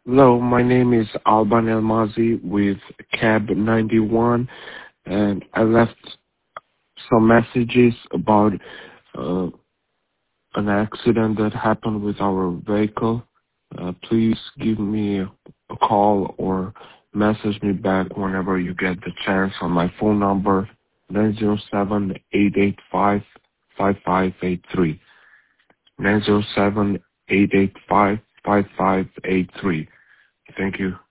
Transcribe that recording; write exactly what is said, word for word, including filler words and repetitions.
Hello, my name is Alban Elmazi with Cab ninety-one, and I left some messages about uh, an accident that happened with our vehicle. Uh, please give me a call or message me back whenever you get the chance on my phone number, nine zero seven, eight eight five, five five eight three. nine zero seven, eight eight five, five five eight three. Thank you.